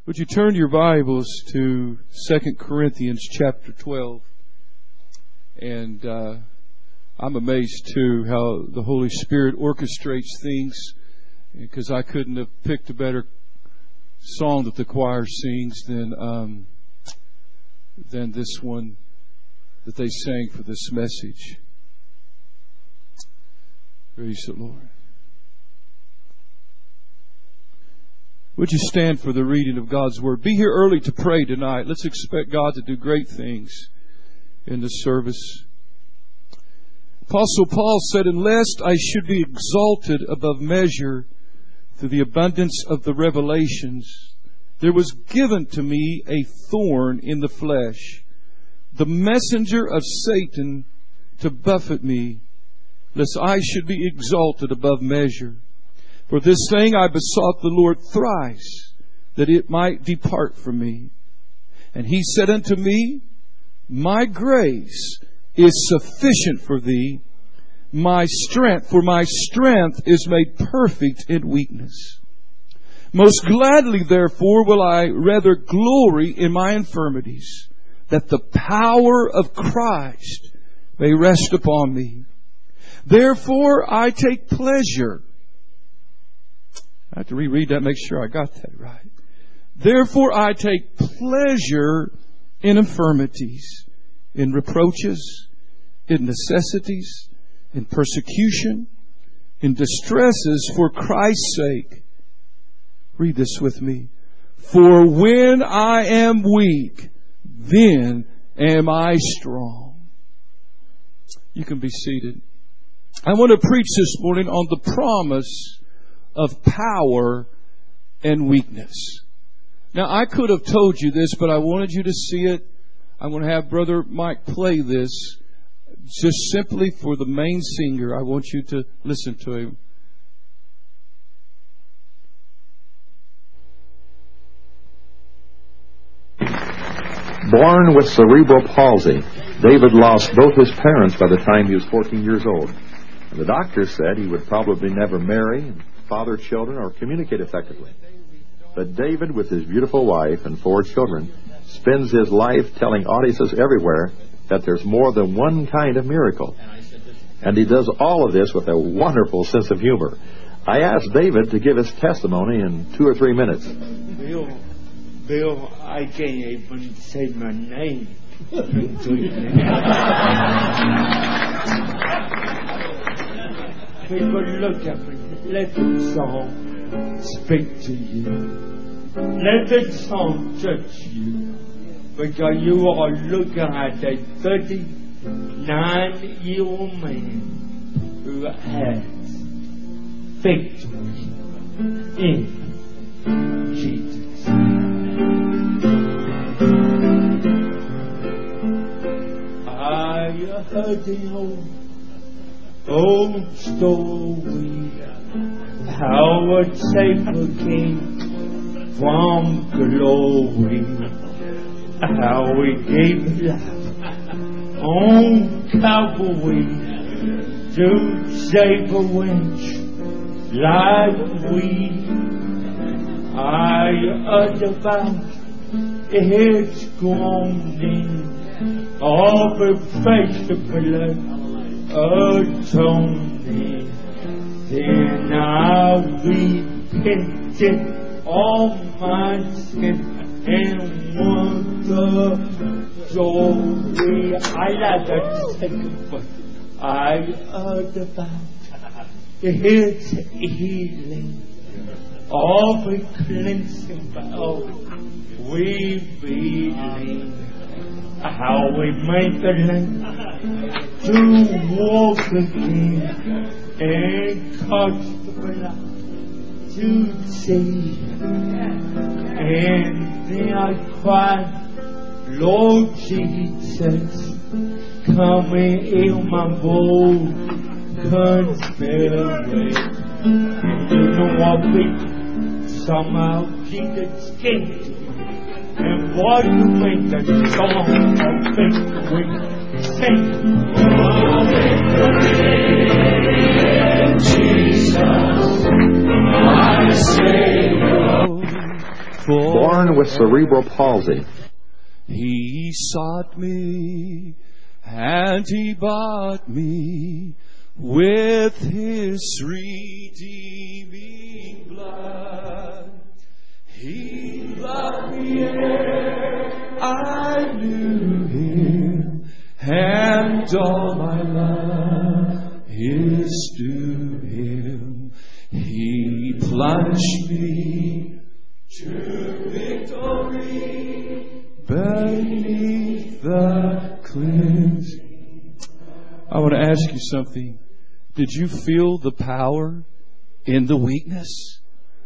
Would you turn your Bibles to 2 Corinthians chapter 12? And I'm amazed, too, how the Holy Spirit orchestrates things, because I couldn't have picked a better song that the choir sings than this one that they sang for this message. Praise the Lord. Would you stand for the reading of God's Word? Be here early to pray tonight. Let's expect God to do great things in this service. Apostle Paul said, "Unless I should be exalted above measure through the abundance of the revelations, there was given to me a thorn in the flesh, the messenger of Satan to buffet me, lest I should be exalted above measure. For this thing I besought the Lord thrice, that it might depart from me. And He said unto me, My grace is sufficient for thee. For my strength is made perfect in weakness. Most gladly, therefore, will I rather glory in my infirmities, that the power of Christ may rest upon me. Therefore I take pleasure." I have to reread that, make sure I got that right. "Therefore I take pleasure in infirmities, in reproaches, in necessities, in persecution, in distresses for Christ's sake." Read this with me. "For when I am weak, then am I strong." You can be seated. I want to preach this morning on the promise of power and weakness. Now, I could have told you this, but I wanted you to see it. I'm going to have Brother Mike play this just simply for the main singer. I want you to listen to him. Born with cerebral palsy, David lost both his parents by the time he was 14 years old. And the doctor said he would probably never marry, father children, or communicate effectively. But David, with his beautiful wife and 4 children, spends his life telling audiences everywhere that there's more than one kind of miracle. And he does all of this with a wonderful sense of humor. I asked David to give his testimony in 2 or 3 minutes. Bill, I can't even say my name. People look at me. Let the song speak to you. Let the song touch you. Because you are looking at a 39-year-old man who has victory in Jesus. I heard the old story, how a Savior came from glory, how He gave life on Calvary to save a wretch like we. I heard about His groaning, of a face of blood atoning. Then I repented all my sin and won the glory. I like that second verse. I heard about His healing, of a cleansing power we believe. How we made the land to walk again and catch the blood to see. And then I cried, Lord Jesus, come and heal my broken spirit. And you know what people somehow Jesus came to me. And what you make the song of victory sing? Oh, victory in Jesus, my Savior. born with cerebral palsy. He sought me, and He bought me with His redeeming blood. He loved me ere I knew Him, and all my love is due Him. He plunged me to victory beneath the cliffs. I want to ask you something. Did you feel the power in the weakness?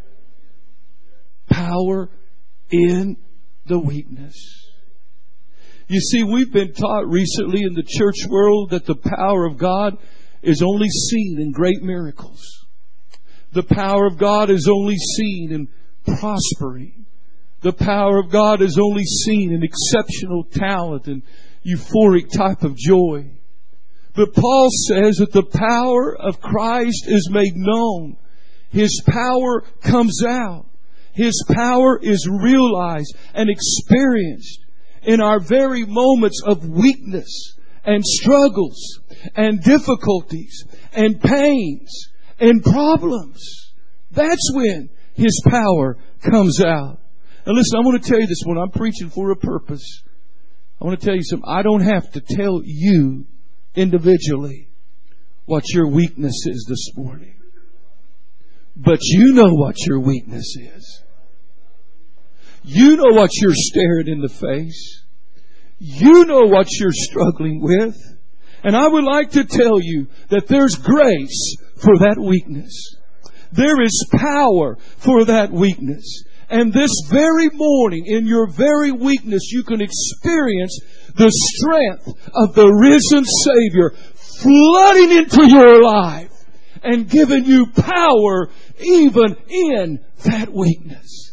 Power in the weakness. You see, we've been taught recently in the church world that the power of God is only seen in great miracles. The power of God is only seen in prospering. The power of God is only seen in exceptional talent and euphoric type of joy. But Paul says that the power of Christ is made known. His power comes out. His power is realized and experienced in our very moments of weakness and struggles and difficulties and pains and problems. That's when His power comes out. And listen, I want to tell you this one. I'm preaching for a purpose. I want to tell you something. I don't have to tell you individually what your weakness is this morning. But you know what your weakness is. You know what you're staring in the face. You know what you're struggling with. And I would like to tell you that there's grace for that weakness. There is power for that weakness. And this very morning, in your very weakness, you can experience the strength of the risen Savior flooding into your life and giving you power even in that weakness.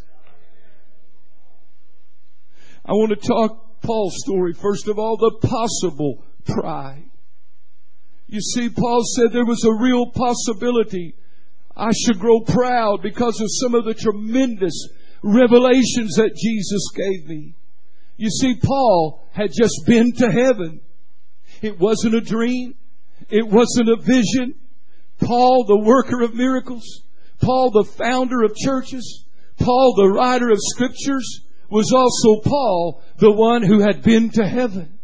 I want to talk Paul's story. First of all, the possible pride. You see, Paul said there was a real possibility I should grow proud because of some of the tremendous revelations that Jesus gave me. You see, Paul had just been to heaven. It wasn't a dream. It wasn't a vision. Paul, the worker of miracles, Paul, the founder of churches, Paul, the writer of scriptures, was also Paul, the one who had been to heaven.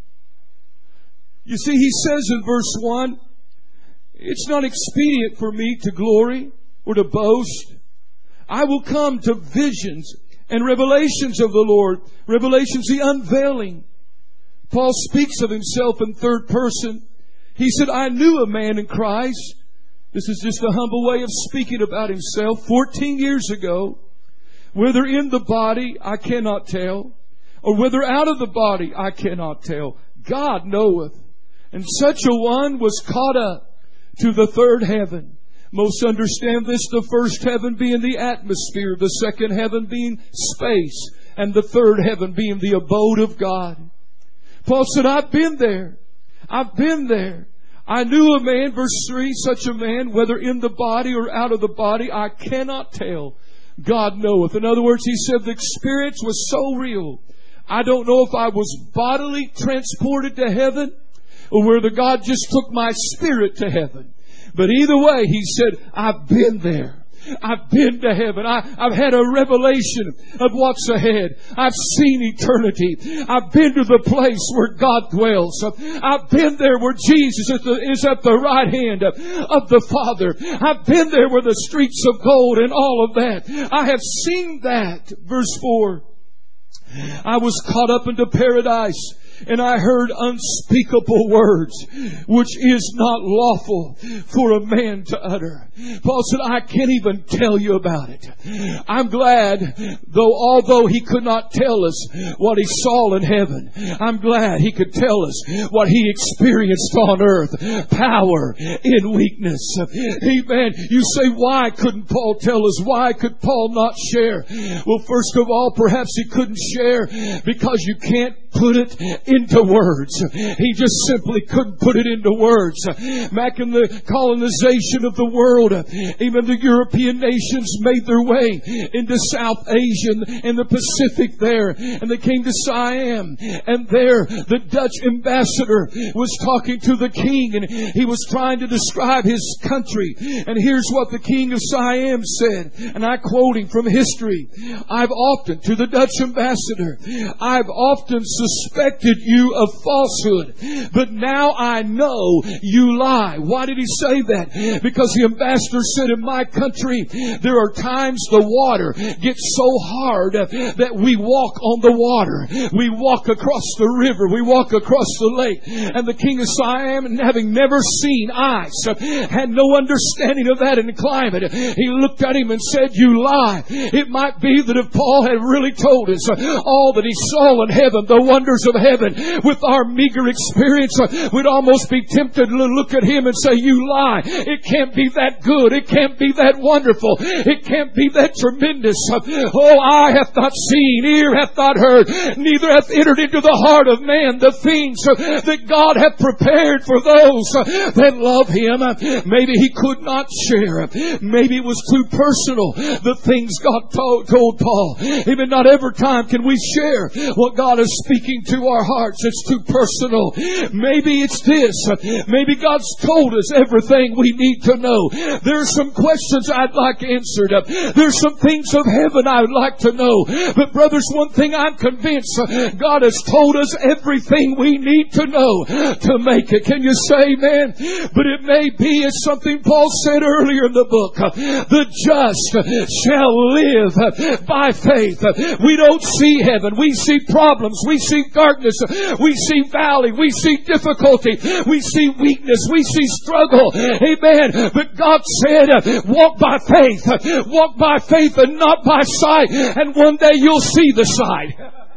You see, he says in verse 1, it's not expedient for me to glory or to boast. I will come to visions and revelations of the Lord. Revelations, the unveiling. Paul speaks of himself in third person. He said, I knew a man in Christ. This is just a humble way of speaking about himself. 14 years ago, whether in the body, I cannot tell, or whether out of the body, I cannot tell. God knoweth. And such a one was caught up to the third heaven. Most understand this, the first heaven being the atmosphere, the second heaven being space, and the third heaven being the abode of God. Paul said, I've been there. I've been there. I knew a man, verse 3, such a man, whether in the body or out of the body, I cannot tell. God knoweth. In other words, he said the experience was so real. I don't know if I was bodily transported to heaven or whether God just took my spirit to heaven. But either way, he said, I've been there. I've been to heaven. I've had a revelation of what's ahead. I've seen eternity. I've been to the place where God dwells. I've been there where Jesus is at the right hand of the Father. I've been there where the streets of gold and all of that. I have seen that. Verse 4. I was caught up into paradise, and I heard unspeakable words, which is not lawful for a man to utter. Paul said, I can't even tell you about it. I'm glad, although he could not tell us what he saw in heaven, I'm glad he could tell us what he experienced on earth. Power in weakness. Amen. You say, why couldn't Paul tell us? Why could Paul not share? Well, first of all, perhaps he couldn't share because you can't put it into words. He just simply couldn't put it into words. Back in the colonization of the world, even the European nations made their way into South Asia and the Pacific there, and they came to Siam, and there the Dutch ambassador was talking to the king, and he was trying to describe his country. And here's what the king of Siam said, and I quoting from history: to the Dutch ambassador, I've often suspected you of falsehood, but now I know you lie. Why did he say that? Because the ambassador said, in my country, there are times the water gets so hard that we walk on the water. We walk across the river. We walk across the lake. And the king of Siam, having never seen ice, had no understanding of that in the climate. He looked at him and said, you lie. It might be that if Paul had really told us all that he saw in heaven, the wonders of heaven, with our meager experience, we'd almost be tempted to look at him and say, you lie. It can't be that good. It can't be that wonderful. It can't be that tremendous. Oh, eye hath not seen, ear hath not heard, neither hath entered into the heart of man the things that God hath prepared for those that love Him. Maybe he could not share. Maybe it was too personal, the things God told Paul. Even not every time can we share what God is speaking to our hearts. It's too personal. Maybe it's this. Maybe God's told us everything we need to know. There's some questions I'd like answered. There's some things of heaven I would like to know. But brothers, one thing I'm convinced, God has told us everything we need to know to make it. Can you say amen? But it may be, as something Paul said earlier in the book, the just shall live by faith. We don't see heaven. We see problems. We see darkness. We see valley. We see difficulty. We see weakness. We see struggle. Amen. But God said, walk by faith. Walk by faith and not by sight. And one day you'll see the sight.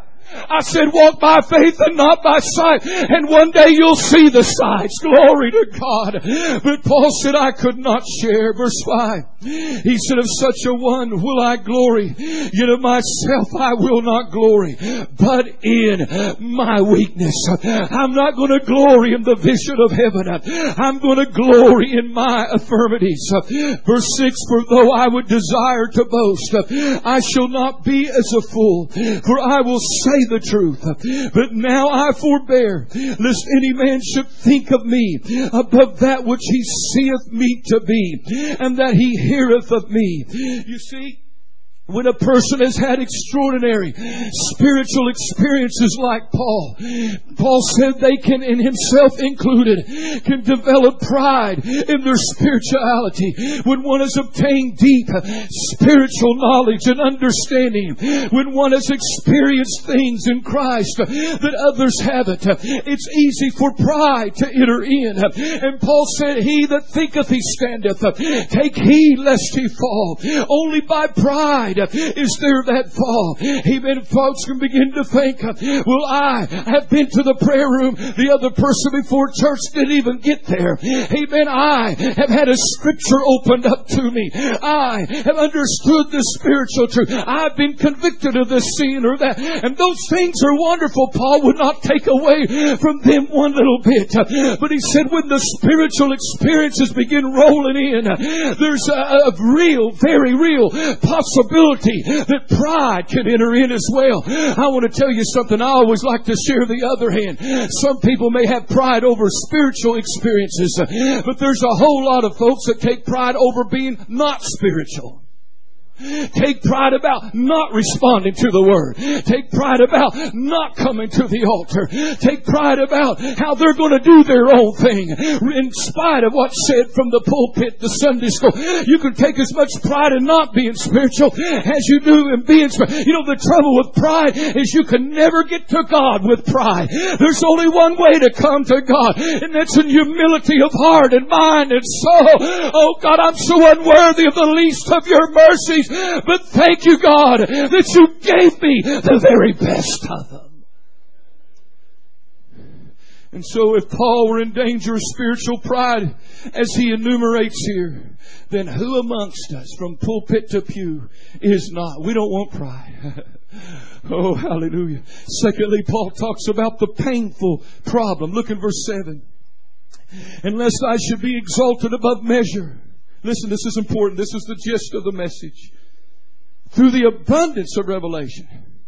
I said, walk by faith and not by sight. And one day you'll see the sights. Glory to God. But Paul said, I could not share. Verse 5. He said, of such a one will I glory. Yet of myself I will not glory, but in my weakness. I'm not going to glory in the vision of heaven. I'm going to glory in my infirmities. Verse 6, for though I would desire to boast, I shall not be as a fool, for I will say the truth. But now I forbear, lest any man should think of me above that which he seeth me to be, and that he heareth of me. You see, when a person has had extraordinary spiritual experiences like Paul said they can, in himself included, can develop pride in their spirituality. When one has obtained deep spiritual knowledge and understanding, when one has experienced things in Christ that others haven't, it's easy for pride to enter in. And Paul said, he that thinketh he standeth, take heed lest he fall. Only by pride is there that fall. Amen. Folks can begin to think, well, I have been to the prayer room. The other person before church didn't even get there. Amen. I have had a scripture opened up to me. I have understood the spiritual truth. I've been convicted of this sin or that. And those things are wonderful. Paul would not take away from them one little bit. But he said when the spiritual experiences begin rolling in, there's a real, very real possibility that pride can enter in as well. I want to tell you something. I always like to share the other hand. Some people may have pride over spiritual experiences, but there's a whole lot of folks that take pride over being not spiritual. Take pride about not responding to the Word. Take pride about not coming to the altar. Take pride about how they're going to do their own thing in spite of what's said from the pulpit to Sunday school. You can take as much pride in not being spiritual as you do in being spiritual. You know, the trouble with pride is you can never get to God with pride. There's only one way to come to God, and that's in humility of heart and mind and soul. Oh God, I'm so unworthy of the least of your mercies. But thank you, God, that you gave me the very best of them. And so if Paul were in danger of spiritual pride, as he enumerates here, then who amongst us from pulpit to pew is not? We don't want pride. Oh, hallelujah. Secondly, Paul talks about the painful problem. Look in verse 7. And lest I should be exalted above measure. Listen, this is important. This is the gist of the message. Through the abundance of revelation.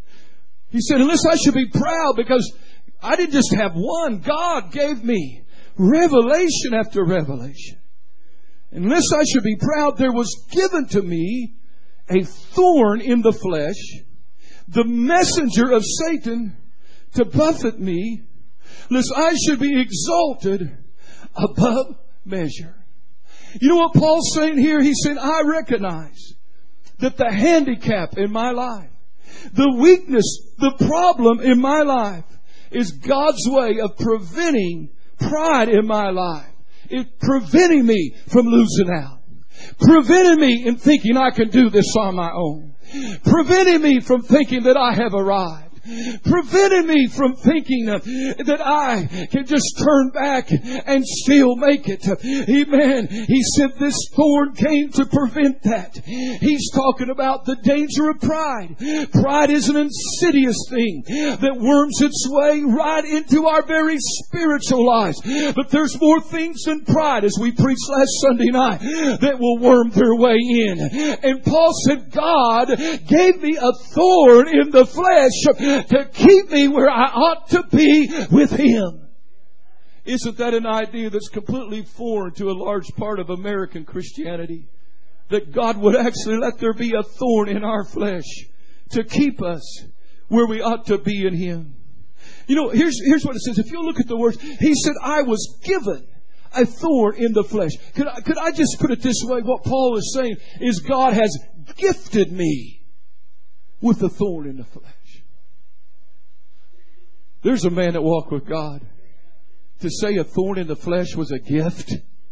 He said, unless I should be proud, because I didn't just have one. God gave me revelation after revelation. Unless I should be proud, there was given to me a thorn in the flesh, the messenger of Satan to buffet me, lest I should be exalted above measure. You know what Paul's saying here? He's saying, I recognize that the handicap in my life, the weakness, the problem in my life is God's way of preventing pride in my life. It's preventing me from losing out. Preventing me in thinking I can do this on my own. Preventing me from thinking that I have arrived. Preventing me from thinking that I can just turn back and still make it. Amen. He said this thorn came to prevent that. He's talking about the danger of pride. Pride is an insidious thing that worms its way right into our very spiritual lives. But there's more things than pride, as we preached last Sunday night, that will worm their way in. And Paul said, God gave me a thorn in the flesh to keep me where I ought to be with Him. Isn't that an idea that's completely foreign to a large part of American Christianity? That God would actually let there be a thorn in our flesh to keep us where we ought to be in Him. You know, here's what it says. If you look at the words, He said, I was given a thorn in the flesh. Could I just put it this way? What Paul is saying is God has gifted me with a thorn in the flesh. There's a man that walked with God. To say a thorn in the flesh was a gift.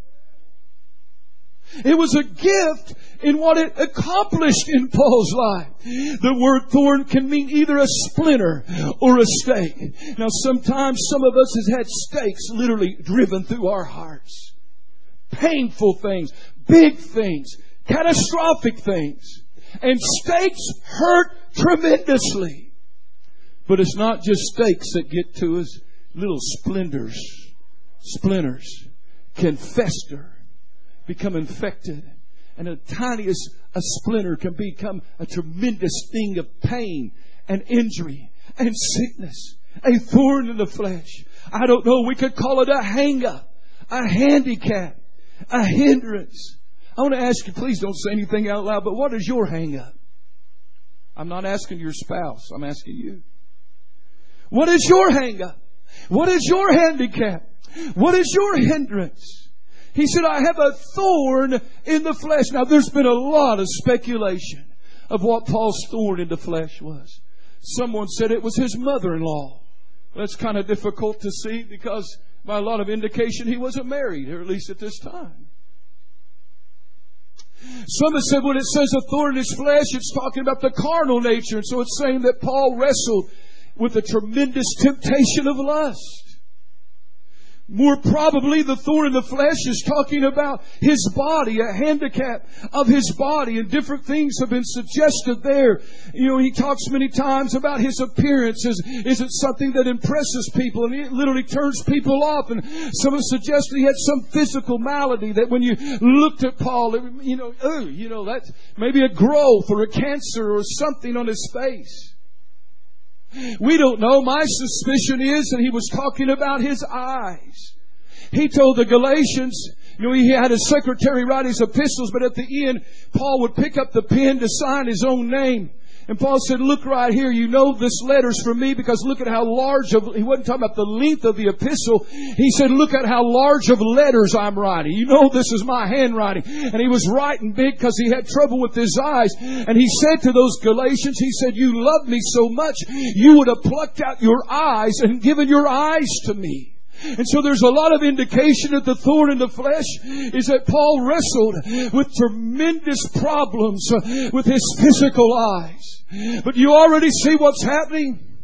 It was a gift in what it accomplished in Paul's life. The word thorn can mean either a splinter or a stake. Now sometimes some of us has had stakes literally driven through our hearts. Painful things, big things, catastrophic things. And stakes hurt tremendously. But it's not just stakes that get to us. Little splinters can fester, become infected. And the tiniest a splinter can become a tremendous thing of pain and injury and sickness. A thorn in the flesh. I don't know, we could call it a hang-up, a handicap, a hindrance. I want to ask you, please don't say anything out loud, but what is your hang-up? I'm not asking your spouse, I'm asking you. What is your hang-up? What is your handicap? What is your hindrance? He said, I have a thorn in the flesh. Now, there's been a lot of speculation of what Paul's thorn in the flesh was. Someone said it was his mother-in-law. That's kind of difficult to see because by a lot of indication he wasn't married, or at least at this time. Some have said when it says a thorn in his flesh, it's talking about the carnal nature. And so it's saying that Paul wrestled with a tremendous temptation of lust. More probably, the thorn in the flesh is talking about his body, a handicap of his body, and different things have been suggested there. You know, he talks many times about his appearance. Is it something that impresses people and it literally turns people off? And some have suggested he had some physical malady that when you looked at Paul, that's maybe a growth or a cancer or something on his face. We don't know. My suspicion is that he was talking about his eyes. He told the Galatians, he had his secretary write his epistles, but at the end, Paul would pick up the pen to sign his own name. And Paul said, look right here, this letter's from me because look at how large he wasn't talking about the length of the epistle. He said, look at how large of letters I'm writing. This is my handwriting. And he was writing big because he had trouble with his eyes. And he said to those Galatians, he said, you love me so much, you would have plucked out your eyes and given your eyes to me. And so there's a lot of indication that the thorn in the flesh is that Paul wrestled with tremendous problems with his physical eyes. But you already see what's happening?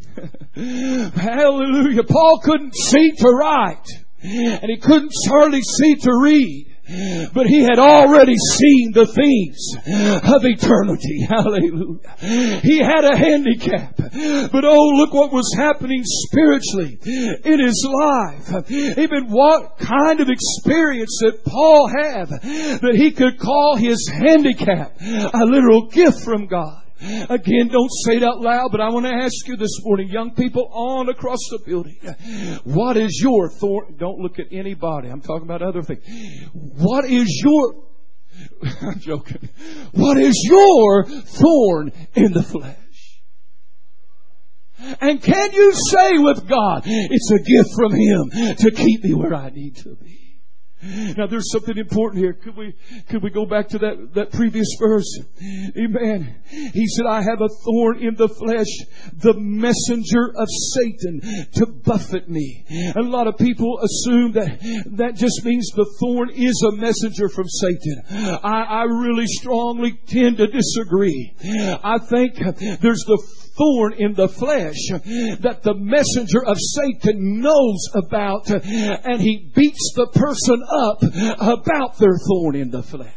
Hallelujah. Paul couldn't see to write. And he couldn't hardly see to read. But he had already seen the things of eternity. Hallelujah. He had a handicap. But oh, look what was happening spiritually in his life. Even what kind of experience that Paul had that he could call his handicap a literal gift from God. Again, don't say it out loud, but I want to ask you this morning, young people all across the building, what is your thorn? Don't look at anybody. I'm talking about other things. What is your... I'm joking. What is your thorn in the flesh? And can you say with God, it's a gift from Him to keep me where I need to be? Now there's something important here. Could we go back to that previous verse? Amen. He said, I have a thorn in the flesh, the messenger of Satan to buffet me. And a lot of people assume that just means the thorn is a messenger from Satan. I really strongly tend to disagree. I think there's the thorn in the flesh that the messenger of Satan knows about, and he beats the person up about their thorn in the flesh.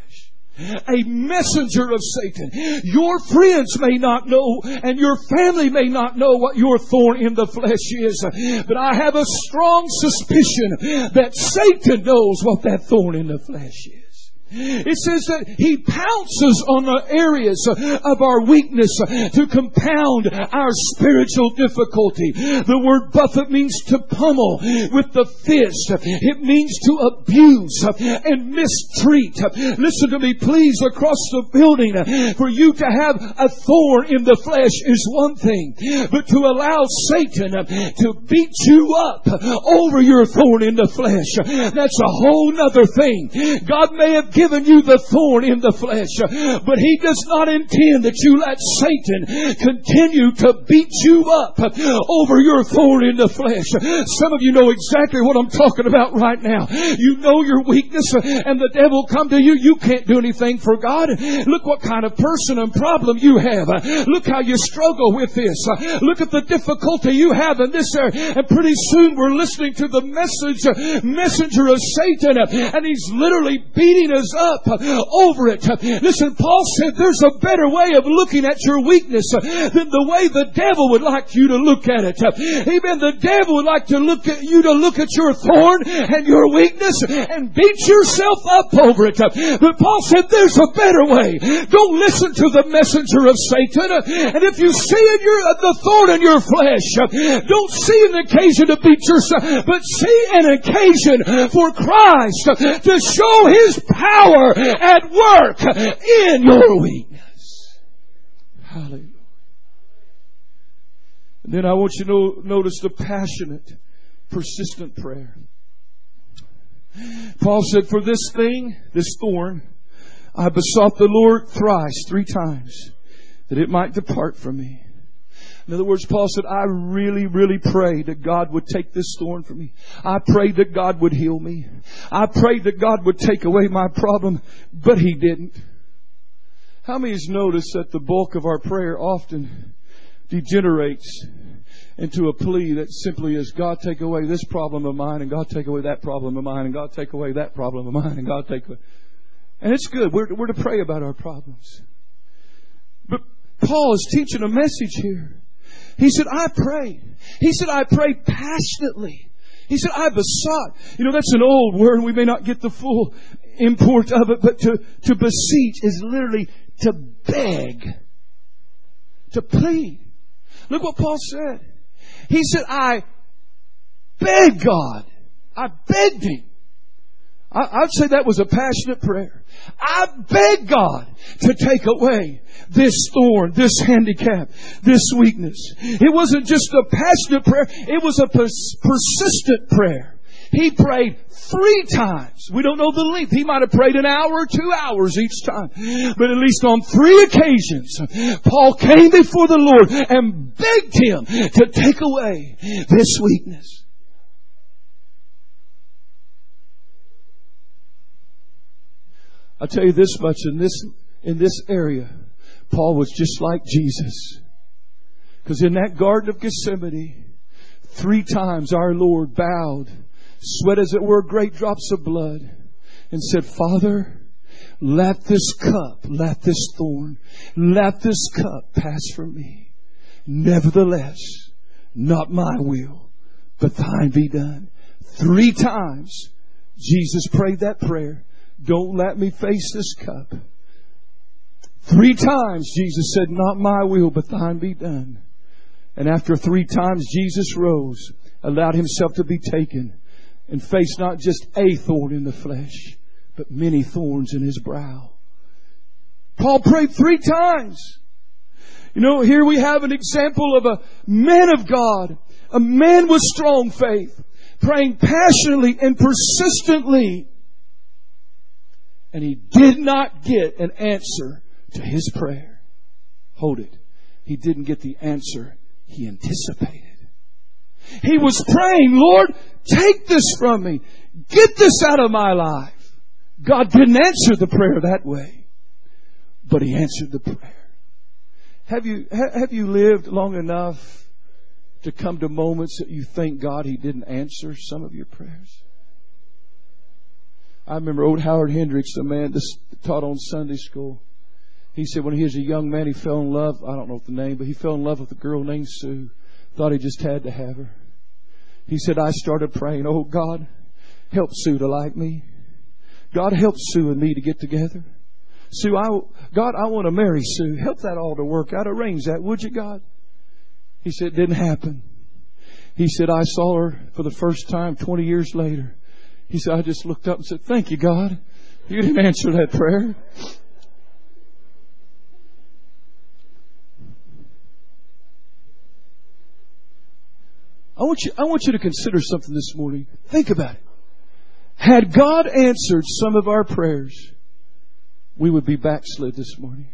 A messenger of Satan. Your friends may not know, and your family may not know what your thorn in the flesh is, but I have a strong suspicion that Satan knows what that thorn in the flesh is. It says that he pounces on the areas of our weakness to compound our spiritual difficulty. The word buffet means to pummel with the fist. It means to abuse and mistreat. Listen to me, please, across the building. For you to have a thorn in the flesh is one thing, but to allow Satan to beat you up over your thorn in the flesh, that's a whole nother thing. God may have given you the thorn in the flesh, but He does not intend that you let Satan continue to beat you up over your thorn in the flesh. Some of you know exactly what I'm talking about right now. You know your weakness, and the devil come to you. You can't do anything for God. Look what kind of person and problem you have. Look how you struggle with this. Look at the difficulty you have in this area. And pretty soon we're listening to the messenger of Satan, and he's literally beating us up over it. Listen, Paul said there's a better way of looking at your weakness than the way the devil would like you to look at it. Amen. The devil would like to look at you to look at your thorn and your weakness and beat yourself up over it. But Paul said there's a better way. Don't listen to the messenger of Satan. And if you see the thorn in your flesh, don't see an occasion to beat yourself, but see an occasion for Christ to show His power at work in your weakness. Hallelujah. And then I want you to notice the passionate, persistent prayer. Paul said, for this thing, this thorn, I besought the Lord thrice, 3 times, that it might depart from me. In other words, Paul said, I really, really prayed that God would take this thorn from me. I prayed that God would heal me. I prayed that God would take away my problem, but He didn't. How many has noticed that the bulk of our prayer often degenerates into a plea that simply is, God, take away this problem of mine, and God, take away that problem of mine, and God, take away that problem of mine, and God, take away... And it's good. We're to pray about our problems. But Paul is teaching a message here. He said, I prayed. He said, I prayed passionately. He said, I besought. You know, that's an old word. We may not get the full import of it, but to beseech is literally to beg, to plead. Look what Paul said. He said, I begged God. I begged Him. I'd say that was a passionate prayer. I begged God to take away this thorn, this handicap, this weakness. It wasn't just a passionate prayer. It was a persistent prayer. He prayed 3 times. We don't know the length. He might have prayed an hour or 2 hours each time. But at least on 3 occasions, Paul came before the Lord and begged Him to take away this weakness. I'll tell you this much, in this area, Paul was just like Jesus. Because in that Garden of Gethsemane, 3 times our Lord bowed, sweat as it were great drops of blood, and said, Father, let this cup, let this thorn, let this cup pass from me. Nevertheless, not my will, but thine be done. 3 times Jesus prayed that prayer. Don't let me face this cup. 3 times Jesus said, not my will, but thine be done. And after 3 times, Jesus rose, allowed himself to be taken, and faced not just a thorn in the flesh, but many thorns in his brow. Paul prayed 3 times. You know, here we have an example of a man of God, a man with strong faith, praying passionately and persistently. And he did not get an answer to his prayer. Hold it. He didn't get the answer he anticipated. He was praying, Lord, take this from me. Get this out of my life. God didn't answer the prayer that way, but He answered the prayer. Have you lived long enough to come to moments that you thank God He didn't answer some of your prayers? I remember old Howard Hendricks, the man that taught on Sunday school. He said when he was a young man, he fell in love. I don't know the name, but he fell in love with a girl named Sue. Thought he just had to have her. He said, I started praying, oh God, help Sue to like me. God, help Sue and me to get together. Sue, God, I want to marry Sue. Help that all to work out. Arrange that, would you, God? He said, it didn't happen. He said, I saw her for the first time 20 years later. He said, I just looked up and said, thank you, God. You didn't answer that prayer. I want you to consider something this morning. Think about it. Had God answered some of our prayers, we would be backslid this morning.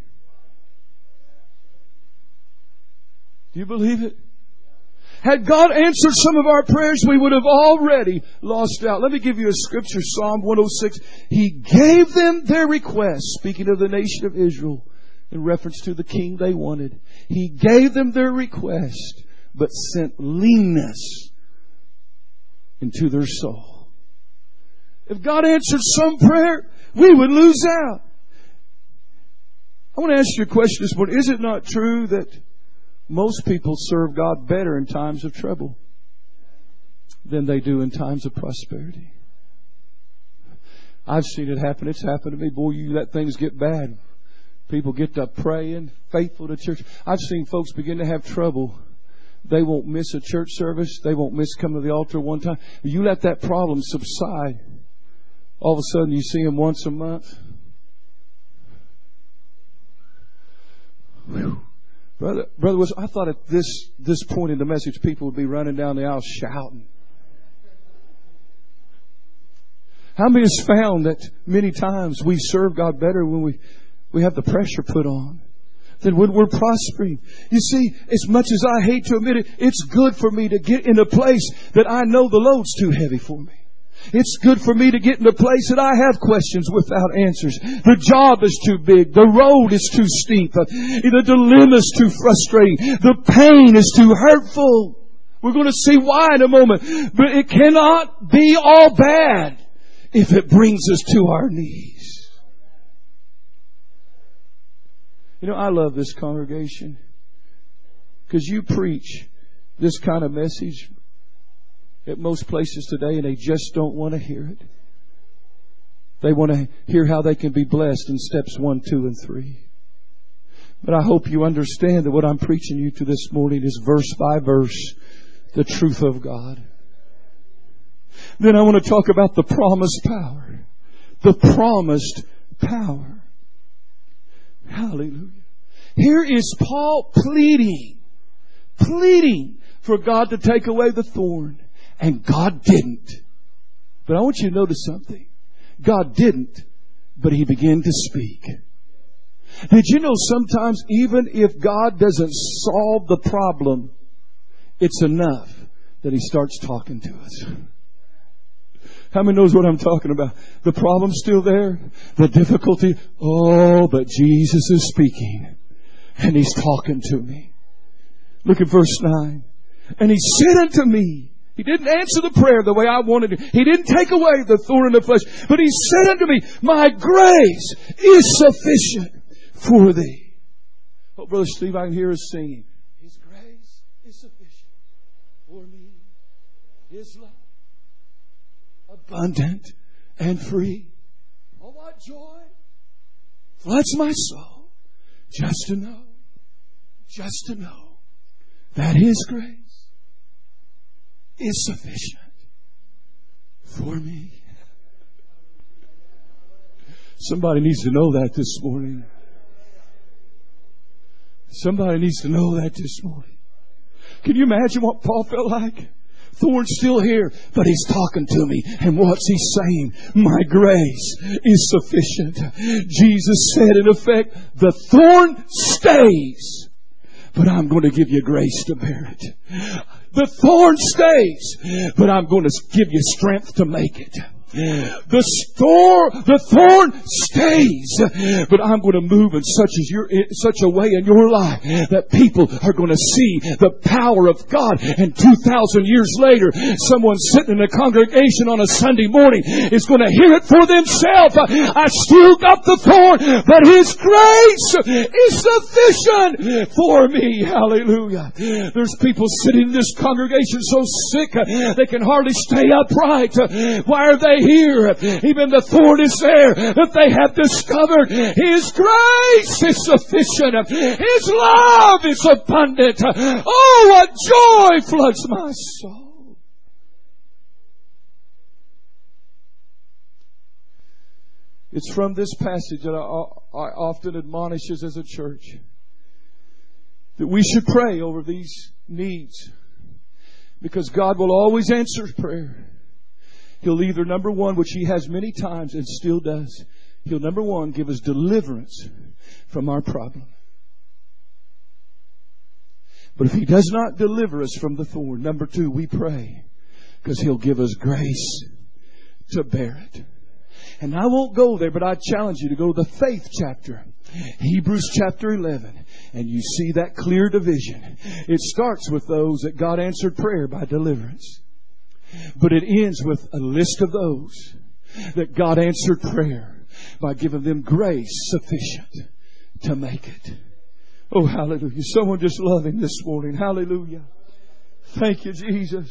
Do you believe it? Had God answered some of our prayers, we would have already lost out. Let me give you a scripture, Psalm 106. He gave them their request, speaking of the nation of Israel, in reference to the king they wanted. He gave them their request, but sent leanness into their soul. If God answered some prayer, we would lose out. I want to ask you a question this morning. Is it not true that most people serve God better in times of trouble than they do in times of prosperity? I've seen it happen. It's happened to me. Boy, you let things get bad. People get to praying, faithful to church. I've seen folks begin to have trouble. They won't miss a church service. They won't miss coming to the altar one time. You let that problem subside. All of a sudden you see them once a month. Whew. Brother, I thought at this point in the message, people would be running down the aisle shouting. How many has found that many times we serve God better when we have the pressure put on than when we're prospering? You see, as much as I hate to admit it, it's good for me to get in a place that I know the load's too heavy for me. It's good for me to get in a place that I have questions without answers. The job is too big. The road is too steep. The dilemma is too frustrating. The pain is too hurtful. We're going to see why in a moment. But it cannot be all bad if it brings us to our knees. You know, I love this congregation because you preach this kind of message at most places today, and they just don't want to hear it. They want to hear how they can be blessed in steps 1, 2, and 3. But I hope you understand that what I'm preaching you to this morning is verse by verse, the truth of God. Then I want to talk about the promised power. The promised power. Hallelujah. Here is Paul pleading for God to take away the thorn. And God didn't. But I want you to notice something. God didn't, but He began to speak. Did you know sometimes even if God doesn't solve the problem, it's enough that He starts talking to us? How many knows what I'm talking about? The problem's still there. The difficulty. Oh, but Jesus is speaking. And He's talking to me. Look at verse 9. And He said unto me, He didn't answer the prayer the way I wanted it. He didn't take away the thorn in the flesh. But He said unto me, my grace is sufficient for thee. Oh, Brother Steve, I can hear us singing. His grace is sufficient for me. His love, abundant and free. Oh, what joy floods my soul just to know that His grace is sufficient for me. Somebody needs to know that this morning. Somebody needs to know that this morning. Can you imagine what Paul felt like? Thorn's still here, but he's talking to me. And what's he saying? My grace is sufficient. Jesus said, in effect, the thorn stays, but I'm going to give you grace to bear it. The thorn stays, but I'm going to give you strength to make it. The thorn stays, but I'm going to move in such a way in your life that people are going to see the power of God. And 2,000 years later, someone sitting in a congregation on a Sunday morning is going to hear it for themselves. I still got the thorn, but His grace is sufficient for me. Hallelujah. There's people sitting in this congregation so sick they can hardly stay upright. Why are they here? Even the thorn is there, that they have discovered His grace is sufficient. His love is abundant. Oh, what joy floods my soul. It's from this passage that I often admonish us as a church that we should pray over these needs, because God will always answer prayer. He'll either, number one, which He has many times and still does, He'll, number one, give us deliverance from our problem. But if He does not deliver us from the thorn, number two, we pray, because He'll give us grace to bear it. And I won't go there, but I challenge you to go to the faith chapter, Hebrews chapter 11, and you see that clear division. It starts with those that God answered prayer by deliverance. But it ends with a list of those that God answered prayer by giving them grace sufficient to make it. Oh, hallelujah. Someone just love Him this morning. Hallelujah. Thank you, Jesus.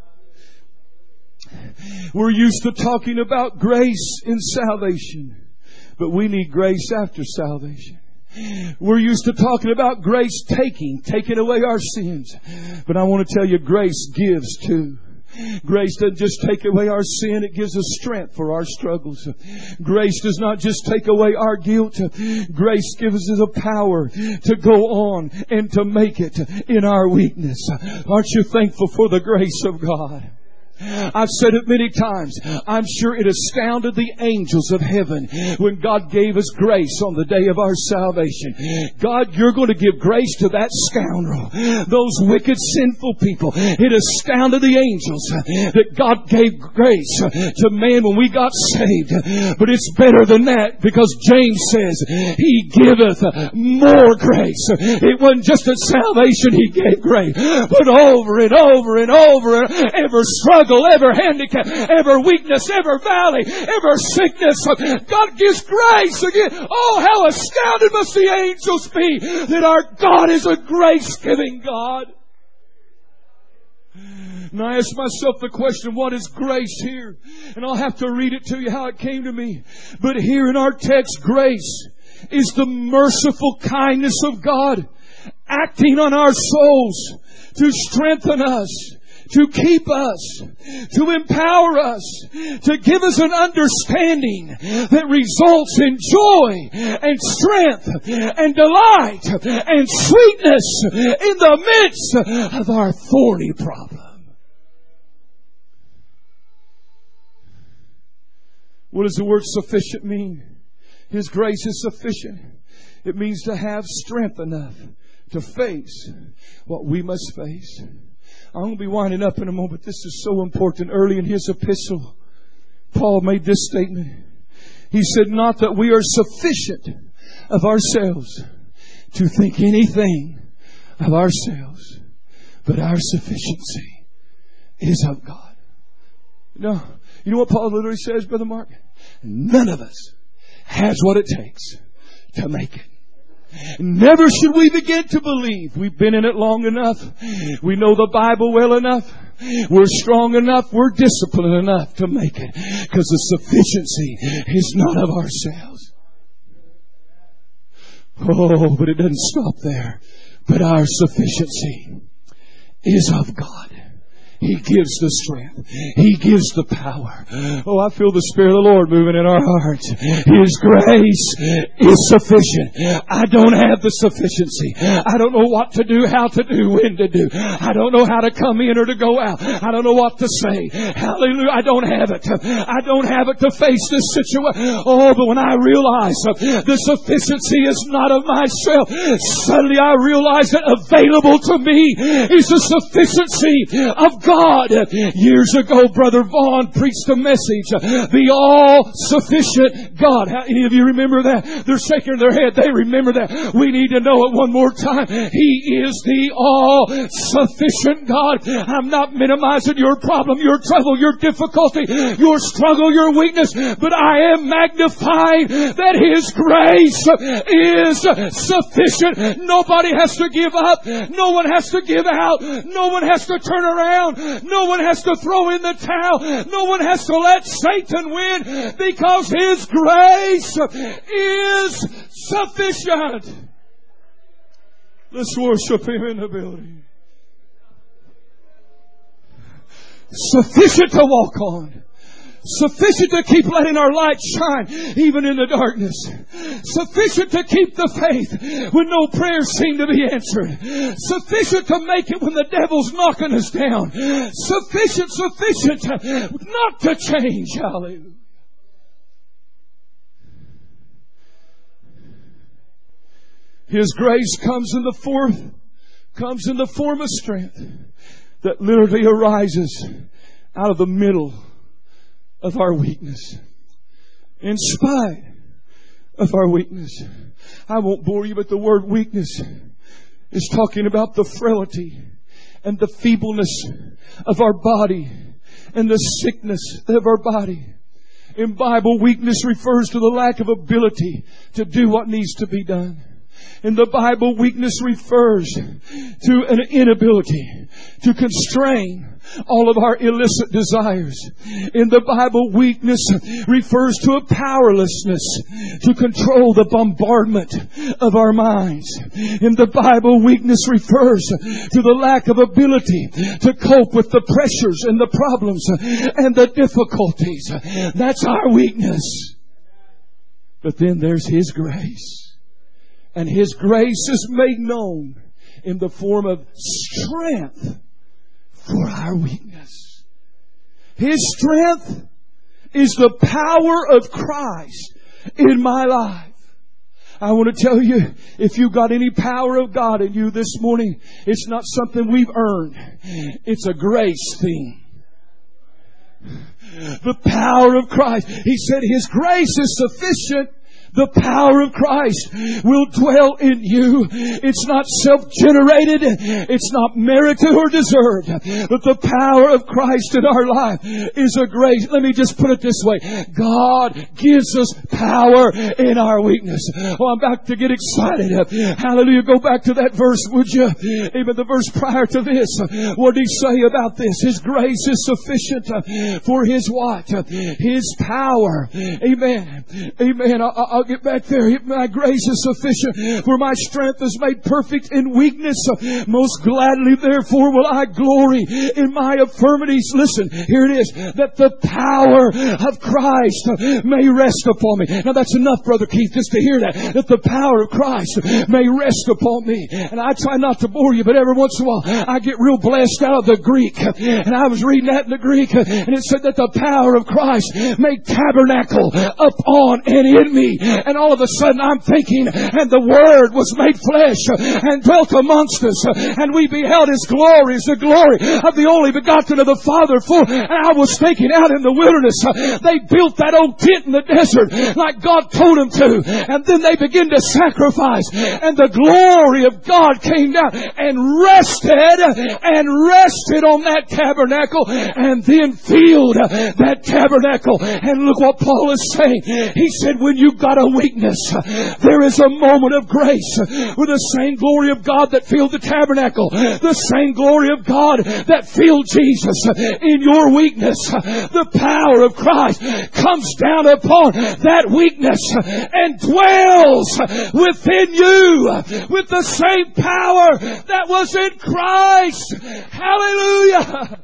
We're used to talking about grace in salvation, but we need grace after salvation. We're used to talking about grace taking away our sins. But I want to tell you, grace gives too. Grace doesn't just take away our sin, it gives us strength for our struggles. Grace does not just take away our guilt. Grace gives us the power to go on and to make it in our weakness. Aren't you thankful for the grace of God? I've said it many times. I'm sure it astounded the angels of heaven when God gave us grace on the day of our salvation. God, you're going to give grace to that scoundrel, those wicked, sinful people. It astounded the angels that God gave grace to man when we got saved. But it's better than that, because James says He giveth more grace. It wasn't just at salvation He gave grace, but over and over and over, every struggle, ever handicap, ever weakness, ever valley, ever sickness, God gives grace again. Oh, how astounded must the angels be that our God is a grace-giving God. And I ask myself the question, what is grace here? And I'll have to read it to you how it came to me. But here in our text, grace is the merciful kindness of God acting on our souls to strengthen us, to keep us, to empower us, to give us an understanding that results in joy and strength and delight and sweetness in the midst of our thorny problem. What does the word sufficient mean? His grace is sufficient. It means to have strength enough to face what we must face. I'm going to be winding up in a moment. This is so important. Early in his epistle, Paul made this statement. He said, not that we are sufficient of ourselves to think anything of ourselves, but our sufficiency is of God. No, you know what Paul literally says, Brother Mark? None of us has what it takes to make it. Never should we begin to believe we've been in it long enough. We know the Bible well enough. We're strong enough. We're disciplined enough to make it. Because the sufficiency is not of ourselves. Oh, but it doesn't stop there. But our sufficiency is of God. He gives the strength. He gives the power. Oh, I feel the Spirit of the Lord moving in our hearts. His grace is sufficient. I don't have the sufficiency. I don't know what to do, how to do, when to do. I don't know how to come in or to go out. I don't know what to say. Hallelujah. I don't have it. I don't have it to face this situation. Oh, but when I realize the sufficiency is not of myself, suddenly I realize that available to me is the sufficiency of God. Years ago, Brother Vaughn preached a message, the all-sufficient God. Any of you remember that? They're shaking their head. They remember that. We need to know it one more time. He is the all-sufficient God. I'm not minimizing your problem, your trouble, your difficulty, your struggle, your weakness, but I am magnifying that His grace is sufficient. Nobody has to give up. No one has to give out. No one has to turn around. No one has to throw in the towel. No one has to let Satan win, because His grace is sufficient. Let's worship Him in the building. Sufficient to walk on. Sufficient to keep letting our light shine even in the darkness. Sufficient to keep the faith when no prayers seem to be answered. Sufficient to make it when the devil's knocking us down. Sufficient not to change. Hallelujah. His grace comes in the form of strength that literally arises out of the middle of our weakness. In spite of our weakness. I won't bore you, but the word weakness is talking about the frailty and the feebleness of our body and the sickness of our body. In Bible, weakness refers to the lack of ability to do what needs to be done. In the Bible, weakness refers to an inability to constrain all of our illicit desires. In the Bible, weakness refers to a powerlessness to control the bombardment of our minds. In the Bible, weakness refers to the lack of ability to cope with the pressures and the problems and the difficulties. That's our weakness. But then there's His grace. And His grace is made known in the form of strength for our weakness. His strength is the power of Christ in my life. I want to tell you, if you've got any power of God in you this morning, it's not something we've earned. It's a grace thing. The power of Christ. He said His grace is sufficient. The power of Christ will dwell in you. It's not self-generated. It's not merited or deserved. But the power of Christ in our life is a grace. Let me just put it this way. God gives us power in our weakness. Oh, I'm about to get excited. Hallelujah. Go back to that verse, would you? Even the verse prior to this. What did He say about this? His grace is sufficient for His what? His power. Amen. Amen. I'll get back there. My grace is sufficient, for my strength is made perfect in weakness. Most gladly, therefore, will I glory in my infirmities. Listen, here it is. That the power of Christ may rest upon me. Now that's enough, Brother Keith, just to hear that. That the power of Christ may rest upon me. And I try not to bore you, but every once in a while I get real blessed out of the Greek. And I was reading that in the Greek, and it said that the power of Christ may tabernacle upon and in me. And all of a sudden I'm thinking, and the Word was made flesh and dwelt amongst us, and we beheld His glory as the glory of the only begotten of the Father. And I was thinking, out in the wilderness, they built that old tent in the desert like God told them to. And then they began to sacrifice. And the glory of God came down and rested on that tabernacle and then filled that tabernacle. And look what Paul is saying. He said, when you've got a weakness, there is a moment of grace with the same glory of God that filled the tabernacle, the same glory of God that filled Jesus. In your weakness, the power of Christ comes down upon that weakness and dwells within you with the same power that was in Christ. Hallelujah!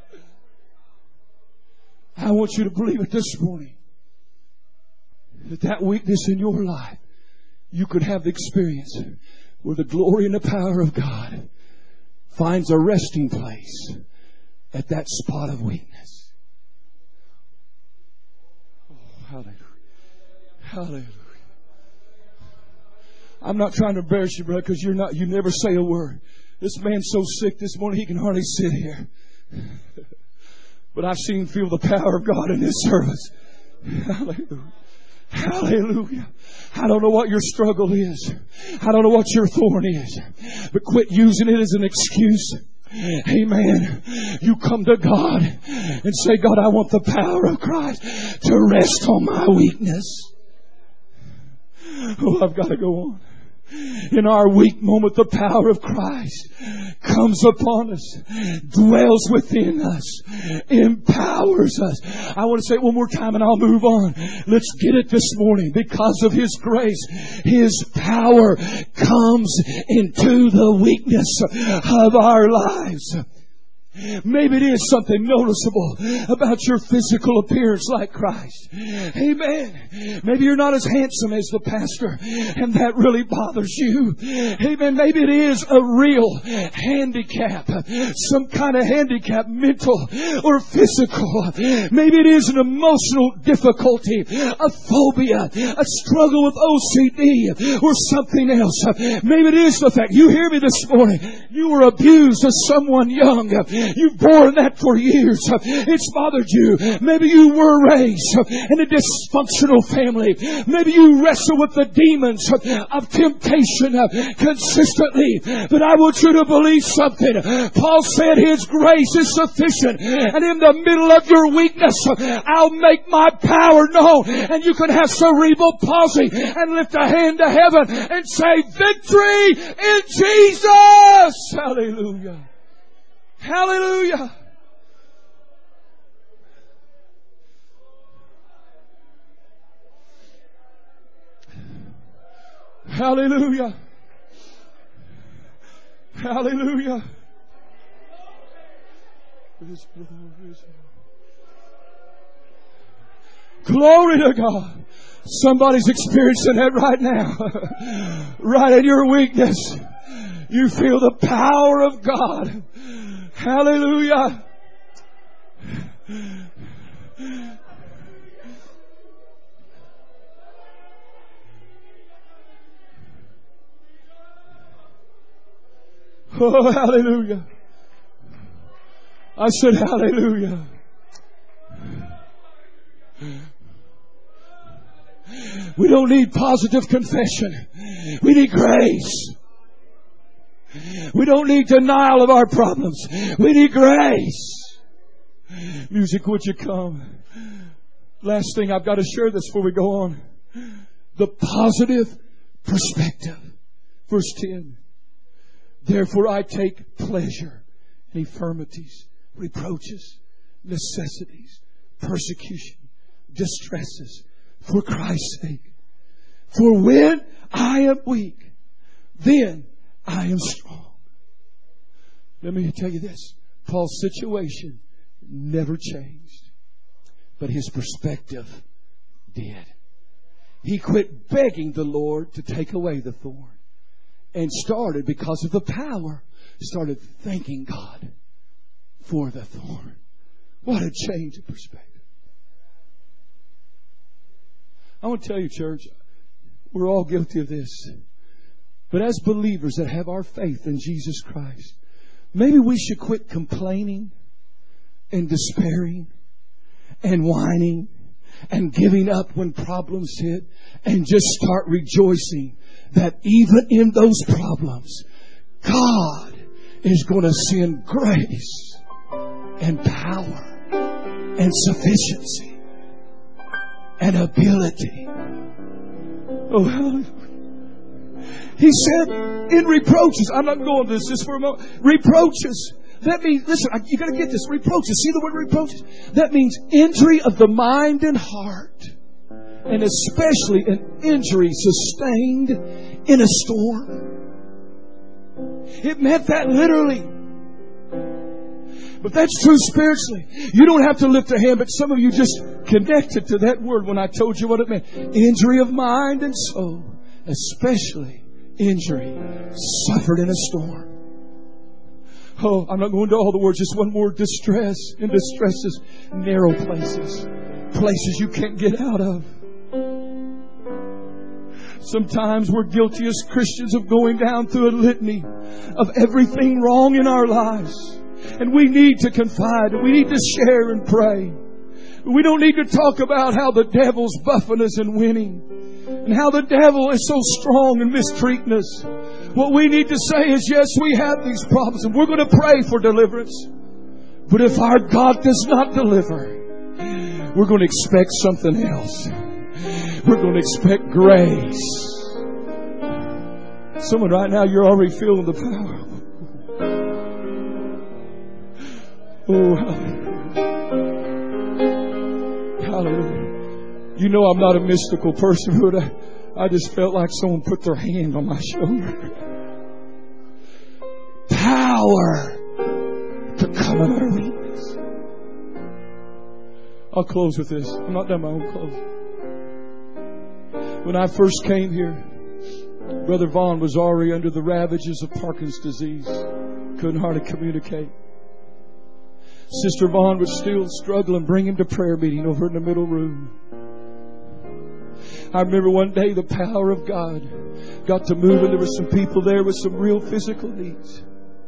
I want you to believe it this morning, that weakness in your life, you could have the experience where the glory and the power of God finds a resting place at that spot of weakness. Oh, hallelujah. Hallelujah. I'm not trying to embarrass you, brother, because you never say a word. This man's so sick this morning he can hardly sit here. But I've seen him feel the power of God in this service. Hallelujah. Hallelujah. I don't know what your struggle is. I don't know what your thorn is. But quit using it as an excuse. Amen. You come to God and say, God, I want the power of Christ to rest on my weakness. Oh, I've got to go on. In our weak moment, the power of Christ comes upon us, dwells within us, empowers us. I want to say it one more time and I'll move on. Let's get it this morning. Because of His grace, His power comes into the weakness of our lives. Maybe it is something noticeable about your physical appearance like Christ. Amen. Maybe you're not as handsome as the pastor and that really bothers you. Amen. Maybe it is a real handicap. Some kind of handicap, mental or physical. Maybe it is an emotional difficulty, a phobia, a struggle with OCD or something else. Maybe it is the fact, you hear me this morning, you were abused as someone young. You've borne that for years. It's bothered you. Maybe you were raised in a dysfunctional family. Maybe you wrestle with the demons of temptation consistently. But I want you to believe something. Paul said His grace is sufficient. And in the middle of your weakness, I'll make my power known. And you can have cerebral palsy and lift a hand to heaven and say, victory in Jesus! Hallelujah. Hallelujah. Hallelujah. Hallelujah. Glory to God. Somebody's experiencing that right now. Right in your weakness. You feel the power of God. Hallelujah. Oh, hallelujah. I said hallelujah. We don't need positive confession. We need grace. We don't need denial of our problems. We need grace. Music, would you come? Last thing, I've got to share this before we go on. The positive perspective. Verse 10. Therefore I take pleasure in infirmities, reproaches, necessities, persecution, distresses, for Christ's sake. For when I am weak, then I am strong. Let me tell you this. Paul's situation never changed, but his perspective did. He quit begging the Lord to take away the thorn and started, because of the power, started thanking God for the thorn. What a change of perspective. I want to tell you, church, We're all guilty of this. But as believers that have our faith in Jesus Christ, maybe we should quit complaining and despairing and whining and giving up when problems hit, and just start rejoicing that even in those problems, God is going to send grace and power and sufficiency and ability. Oh, hallelujah. He said in reproaches, I'm not going to this just for a moment. Reproaches. That means, listen, you got to get this. Reproaches. See the word reproaches? That means injury of the mind and heart. And especially an injury sustained in a storm. It meant that literally. But that's true spiritually. You don't have to lift a hand, but some of you just connected to that word when I told you what it meant. Injury of mind and soul. Especially injury suffered in a storm. Oh, I'm not going to all the words. Just one more. Distress. And distress is narrow places. Places you can't get out of. Sometimes we're guilty as Christians of going down through a litany of everything wrong in our lives. And we need to confide. We need to share and pray. We don't need to talk about how the devil's buffing us and winning. And how the devil is so strong and mistreating us. What we need to say is, yes, we have these problems and we're going to pray for deliverance. But if our God does not deliver, we're going to expect something else. We're going to expect grace. Someone right now, you're already feeling the power. Oh, hallelujah. Hallelujah. You know I'm not a mystical person, but I just felt like someone put their hand on my shoulder. Power to come in our weakness. I'll close with this. I'm not done my own close. When I first came here, Brother Vaughn was already under the ravages of Parkinson's disease. Couldn't hardly communicate. Sister Vaughn would still struggle and bring him to prayer meeting over in the middle room. I remember one day the power of God got to move, and there were some people there with some real physical needs.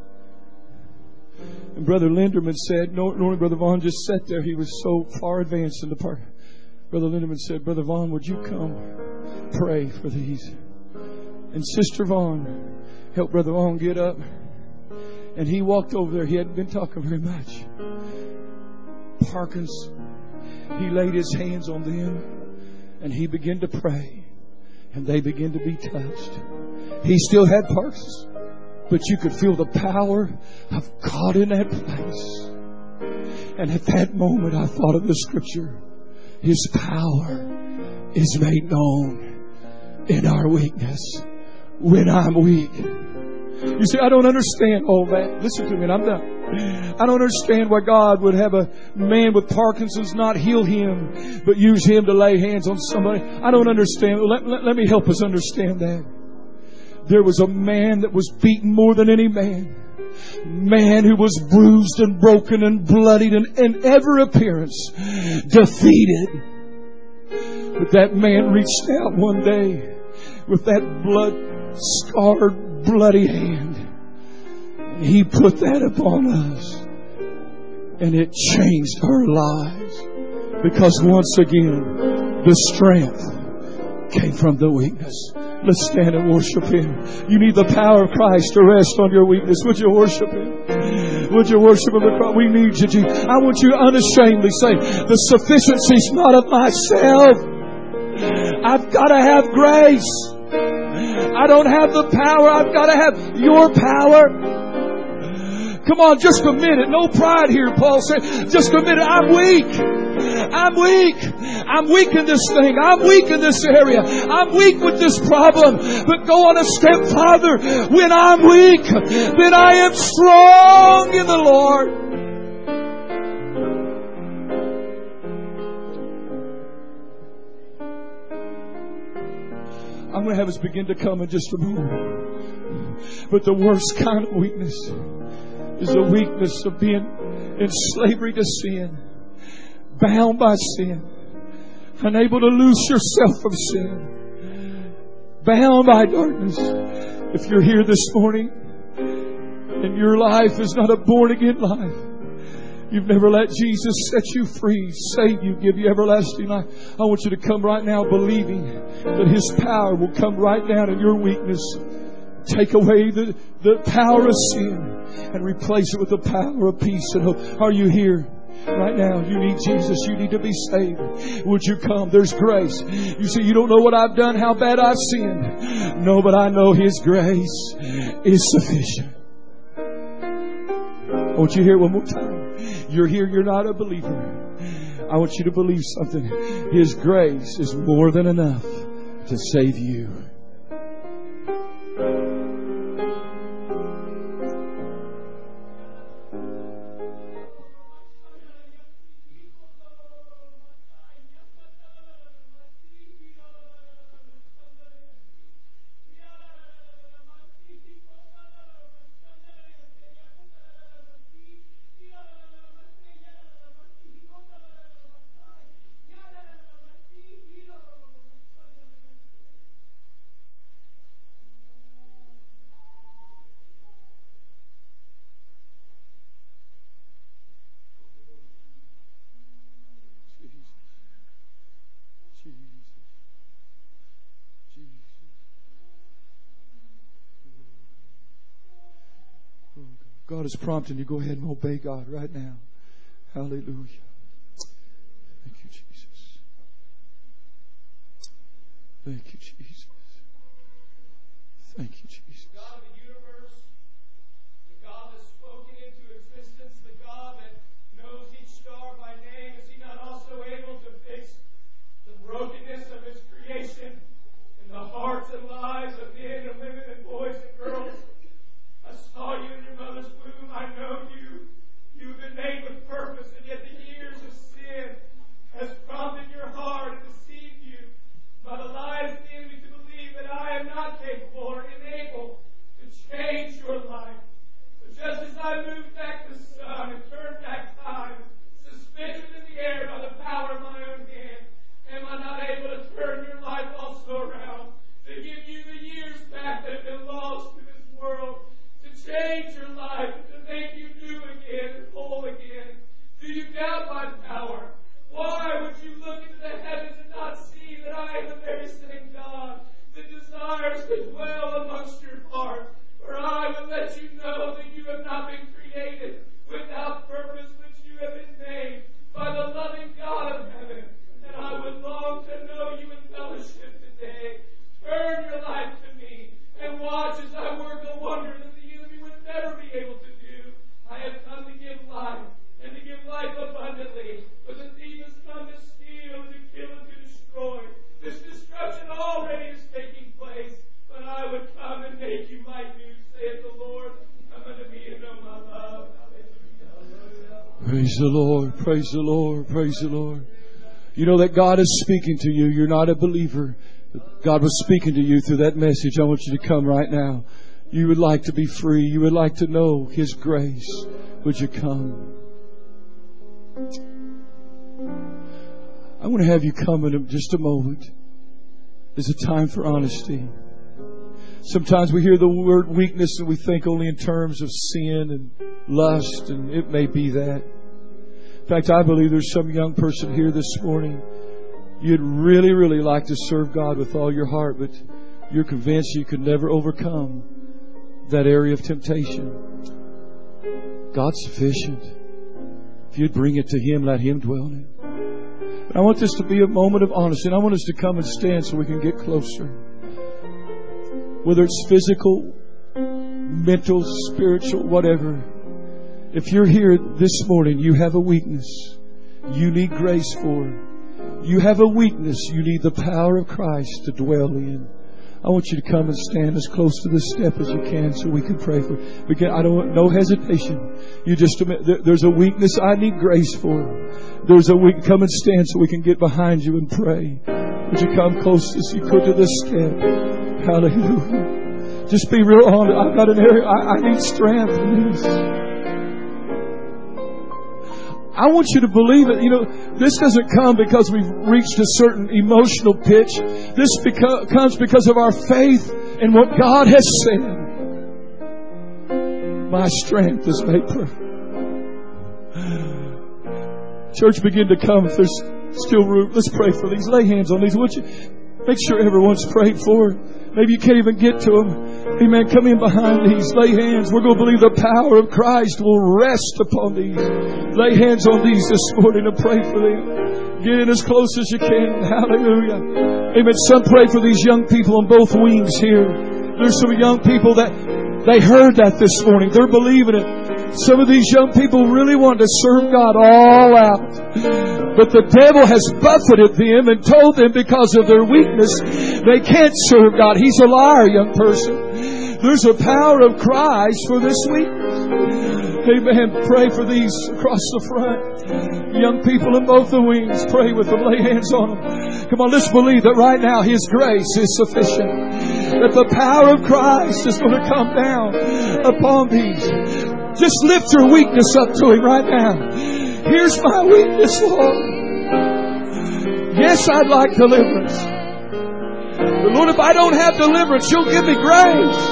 And Brother Linderman said, normally Brother Vaughn just sat there. He was so far advanced in the part. Brother Linderman said, Brother Vaughn, would you come pray for these? And Sister Vaughn helped Brother Vaughn get up. And he walked over there. He hadn't been talking very much. Parkinson's. He laid his hands on them. And he began to pray. And they began to be touched. He still had Parkinson's. But you could feel the power of God in that place. And at that moment I thought of the scripture. His power is made known in our weakness. When I'm weak. You see, I don't understand all that. Listen to me, and I'm done. I don't understand why God would have a man with Parkinson's not heal him, but use him to lay hands on somebody. I don't understand. Let me help us understand that. There was a man that was beaten more than any man. Man who was bruised and broken and bloodied and in every appearance defeated. But that man reached out one day with that blood-scarred, bloody hand. And he put that upon us. And it changed our lives. Because once again, the strength came from the weakness. Let's stand and worship Him. You need the power of Christ to rest on your weakness. Would you worship Him? Would you worship Him? We need you, Jesus. I want you to unashamedly say, the sufficiency is not of myself. I've got to have grace. I don't have the power. I've got to have your power. Come on, just a minute. No pride here, Paul said. Just a minute. I'm weak. I'm weak. I'm weak in this thing. I'm weak in this area. I'm weak with this problem. But go on a step farther. When I'm weak, then I am strong in the Lord. I'm going to have us begin to come in just a moment. But the worst kind of weakness is the weakness of being in slavery to sin, bound by sin, unable to loose yourself from sin. bound by darkness. If you're here this morning and your life is not a born-again life, you've never let Jesus set you free, save you, give you everlasting life, I want you to come right now believing that His power will come right down in your weakness. Take away the power of sin and replace it with the power of peace and hope. Are you here? Right now, you need Jesus. You need to be saved. Would you come? There's grace. You say, you don't know what I've done, how bad I've sinned. No, but I know His grace is sufficient. I want you to hear it one more time. You're here, you're not a believer. I want you to believe something. His grace is more than enough to save you. God is prompting you. Go ahead and obey God right now. Hallelujah. Thank you, Jesus. Thank you, Jesus. Thank you, Jesus. God of the universe, the God that's spoken into existence, the God that knows each star by name, is He not also able to fix the brokenness of His creation in the hearts and lives of men and women and boys and girls? I saw you in your mother's womb. I know you. You've been made with purpose, and yet the years of sin has prompted your heart and deceived you by the lies of the enemy to believe that I am not capable or unable to change your life. But just as I moved back the sun and turned back time, suspended in the air by the power of my own hand, am I not able to turn your life also around, to give you the years back that have been lost to this world? Change your life and to make you new again and whole again. Do you doubt my power? Why would you look into the heavens and not see that I am the very same God that desires to dwell amongst your heart? For I would let you know that you have not been created without purpose, but you have been made by the loving God of heaven. And I would long to know you in fellowship today. Turn your life to me and watch as I work a wonder that never be able to do. I have come to give life, and to give life abundantly. But the thief has come to steal, and to kill, and to destroy. This destruction already is taking place, but I would come and make you my new, saith the Lord. Come unto me and know my love. Hallelujah. Praise the Lord, praise the Lord, praise the Lord. You know that God is speaking to you. You're not a believer. God was speaking to you through that message. I want you to come right now. You would like to be free. You would like to know His grace. Would you come? I want to have you come in just a moment. There's a time for honesty. Sometimes we hear the word weakness and we think only in terms of sin and lust, and it may be that. In fact, I believe there's some young person here this morning. You'd really, really like to serve God with all your heart, but you're convinced you could never overcome that area of temptation. God's sufficient. If you'd bring it to Him, let Him dwell in it. But I want this to be a moment of honesty, and I want us to come and stand so we can get closer. Whether it's physical, mental, spiritual, whatever. If you're here this morning, you have a weakness you need grace for. You have a weakness you need the power of Christ to dwell in. I want you to come and stand as close to the step as you can so we can pray for you. I don't want no hesitation. You just admit, there's a weakness I need grace for. There's a weak. Come and stand so we can get behind you and pray. Would you come close as you could to the step? Hallelujah. Just be real honest. I've got an area. I need strength in this. I want you to believe it. You know, this doesn't come because we've reached a certain emotional pitch. This comes because of our faith in what God has said. My strength is made perfect. Church, begin to come if there's still room. Let's pray for these. Lay hands on these. Would you make sure everyone's prayed for? Maybe you can't even get to them. Amen. Come in behind these. Lay hands. We're going to believe the power of Christ will rest upon these. Lay hands on these this morning and pray for them. Get in as close as you can. Hallelujah. Amen. Some pray for these young people on both wings here. There's some young people that they heard that this morning. They're believing it. Some of these young people really want to serve God all out. But the devil has buffeted them and told them because of their weakness, they can't serve God. He's a liar, young person. There's a power of Christ for this weakness. Amen. Pray for these across the front. Young people in both the wings. Pray with them. Lay hands on them. Come on, let's believe that right now His grace is sufficient. That the power of Christ is going to come down upon these. Just lift your weakness up to Him right now. Here's my weakness, Lord. Yes, I'd like deliverance. But Lord, if I don't have deliverance, You'll give me grace.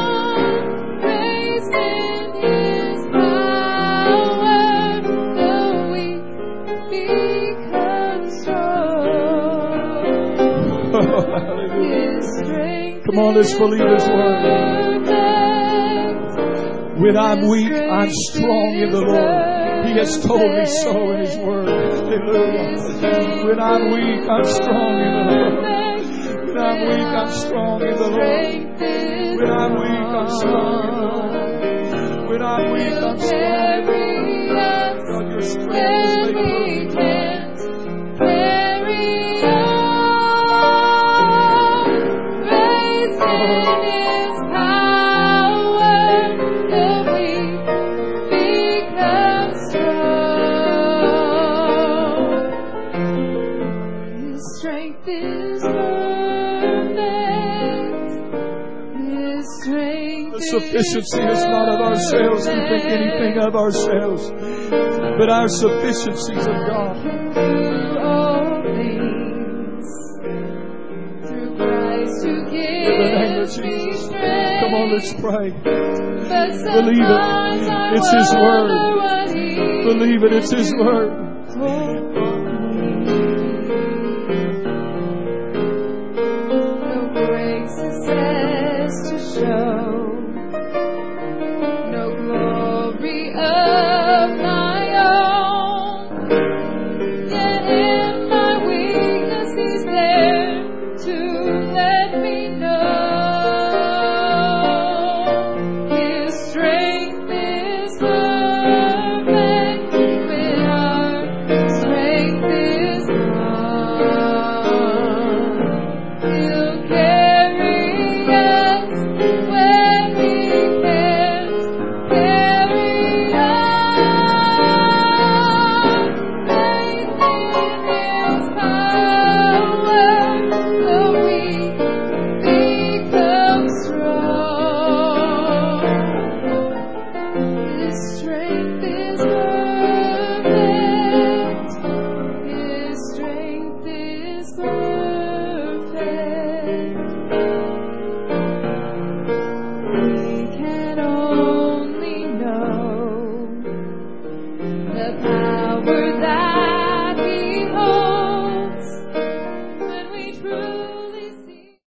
Come on, let's believe His word. When I'm weak, I'm strong in the Lord. He has told me so in His word. Hallelujah. When I'm weak, I'm strong in the Lord. When I'm weak, I'm strong in the Lord. When I'm weak, I'm strong in the Lord. When I'm weak, I'm strong in the Lord. God, Your strength is made perfect. Sufficiency is not of ourselves to think anything of ourselves, but our sufficiency is of God. All things through Christ who gives in the name of Jesus. Come on, let's pray. Believe it. It's His word. Believe it. It's His word. No great success to show. The power